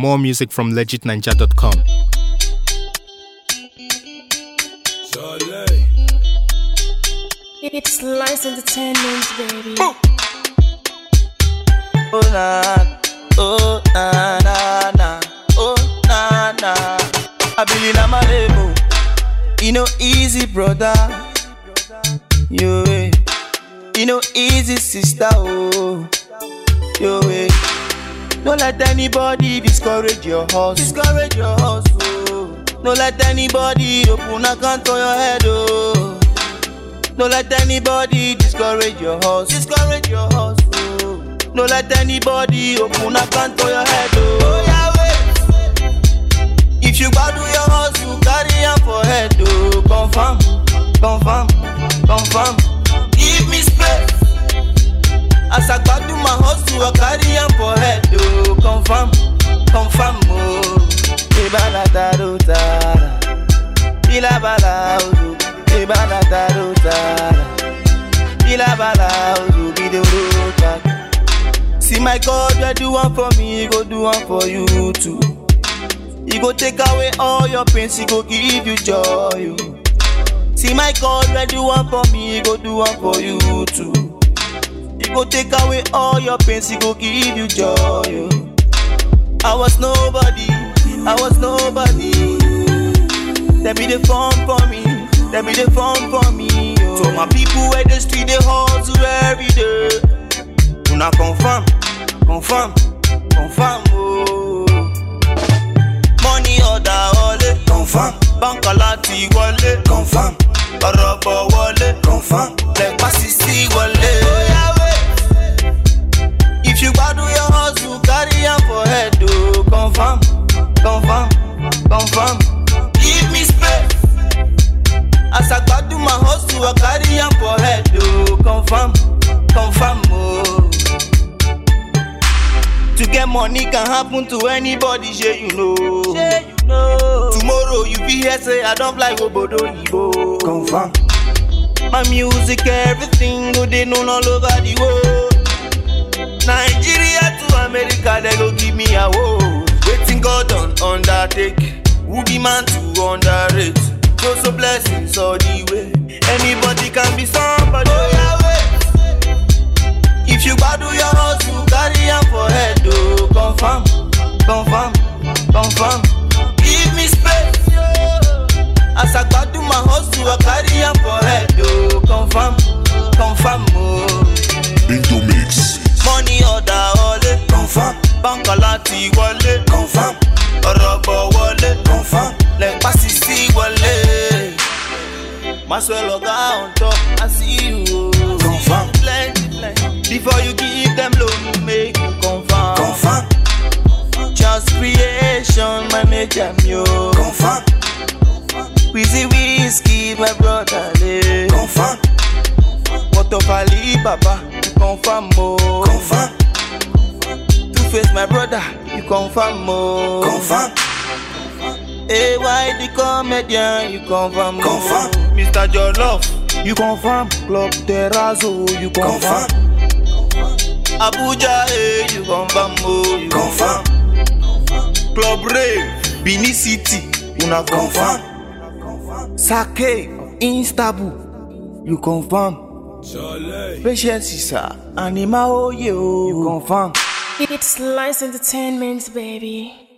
More music from legitninja.com. It's Lice Entertainment, baby. Oh na, oh na na na, oh na na. I believe I'm a label. You know easy, brother. Yo, you know easy, sister. Oh, yo, don't let anybody discourage your hustle. Discourage your hustle. Don't let anybody open a gun to your head. Oh. Don't let anybody discourage your hustle. Discourage your hustle. Don't let anybody open a can to your head. Oh yeah, wait. If you go do your hustle, carry on for head. Oh, confirm, confirm, confirm. Give me space. As I go do my hustle, I carry on for head. Oh, confirm, confirm. Oh, ibala taro tara, ila bala odo. See my God, you do one for me, he go do one for you too. He go take away all your pains, he go give you joy. See my God, you do one for me, he go do one for you too. He go take away all your pains, he go give you joy. I was nobody, I was nobody. They be the phone for me. Let me the phone for me, yo. So my people where the street they hustle every day. Una confirm, confirm, confirm, oh. Money order wallet, confirm. Bankalati wallet, confirm. Orobo wallet, confirm. Like Passisi wallet. Oh yeah, wait. If you go do your hustle, carry on for head, oh. Confirm, confirm, confirm. Give me space. As I go do my hustle, I carry on for head, oh. Confirm, confirm, oh. To get money can happen to anybody, sure you know. Sure you know. Tomorrow you be here, say I don't like Obodo Ibo. Confirm. My music, everything, go they know all over the world. Nigeria to America, they go give me a award. Waiting God on undertake, who be man to underrate. So blessings all the way. Anybody can be somebody. Oh yeah, wait. If you go do your hustle, carry on for head. Oh, confirm, confirm, confirm. Give me space. As I go do my hustle, I carry on for head. Oh, confirm, confirm. Oh. Into mix. Money order wallet, confirm. Bankalati wallet, confirm. Orobo wallet, confirm. Like Passisi wallet. Maswell Oga on top, I see you. Confirm. Before you give them loan, make you confirm. Confirm. Just creation, my major mule. Confirm. Wheezy whiskey, my brother. Confirm. What of Ali Baba, you confirm more. Confirm. Two-Face, my brother, you confirm more. Confirm. Hey, why the comedian, you confirm. Confirm. Mr. Jollof, you confirm. Club Terrazzo, you confirm. Abuja, hey, you confirm. You confirm. Club Rave, Benin City, una confirm. Sake, Istanbul, you confirm. Patience, sir, Anima, oh, you confirm. It's Lice Entertainment, baby.